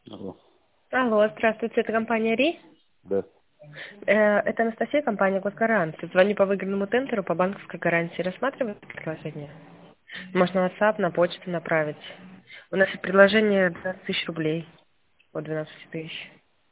Алло. Алло, здравствуйте, это компания РИ. Да. Это Анастасия, компания Госгарант. Звоню по выигранному тендеру по банковской гарантии. Рассматриваете предложение? Можно на WhatsApp, на почту направить. У нас есть предложение 12 тысяч рублей по 12 тысяч.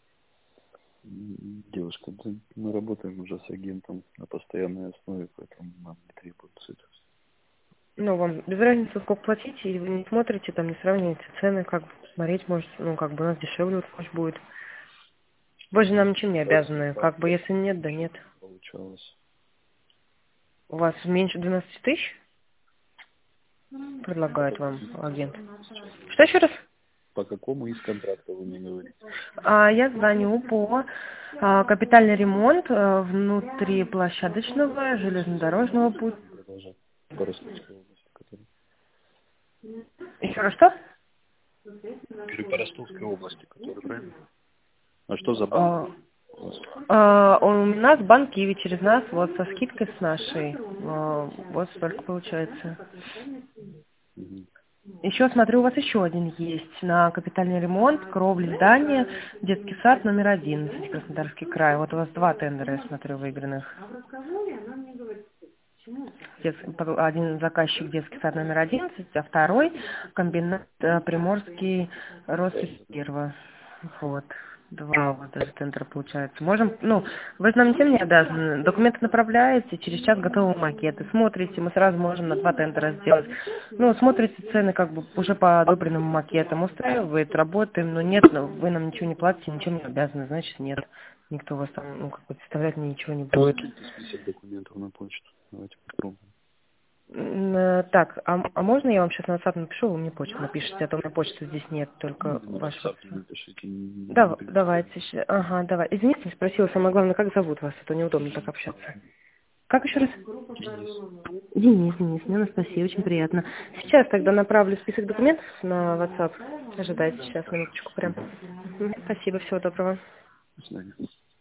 Девушка, да, мы работаем уже с агентом на постоянной основе, поэтому нам не требуется это. Ну, вам без разницы, сколько платите, и вы не смотрите, там не сравниваете цены, как бы смотреть, может, ну, как бы у нас дешевле вот, может, будет. Вы же нам ничем не обязаны, как бы, если нет, да нет. Получалось. У вас меньше 12 тысяч предлагает вам агент. Сейчас. Что еще раз? По какому из контрактов вы мне говорите? Я звоню по капитальный ремонт внутриплощадочного железнодорожного пути. Продолжать. По Ростовской области, который. Еще раз что? Говорю, по Ростовской области, который, правильно? А что за банк А, у вас? у нас банк Киви через нас, вот со скидкой с нашей. Вот столько получается. Мгм. Еще смотрю, у вас еще один есть на капитальный ремонт, кровли здания, детский сад номер 11, Краснодарский край. Вот у вас два тендера, я смотрю, выигранных. Один заказчик детский сад номер 11, а второй комбинат Приморский Росреserва. Вот. Два вот даже тендера получается. Можем, ну, вы же нам ничем не обязаны. Документы направляете, через час готовы макеты. Смотрите, мы сразу можем на два тендера сделать. Ну, смотрите цены как бы уже по одобренным макетам. Устраивает, работаем, но нет, ну, вы нам ничего не платите, ничем не обязаны, значит нет. Никто вас там, ну, как бы, представлять ничего не будет. Скиньте список документов на почту. Давайте попробуем. Так, а можно я вам сейчас на WhatsApp напишу, вы мне почту напишите, а то у меня почты здесь нет, только На ваш WhatsApp WhatsApp. не напишите, не Да, принципиально. давайте. Ага, давай. Извините, не спросила, самое главное, как зовут вас, а то неудобно так общаться. Как еще раз? Денис. Денис, мне Анастасия, очень приятно. Сейчас тогда направлю список документов на WhatsApp. Ожидайте сейчас, минуточку прям. Спасибо, всего доброго. До свидания.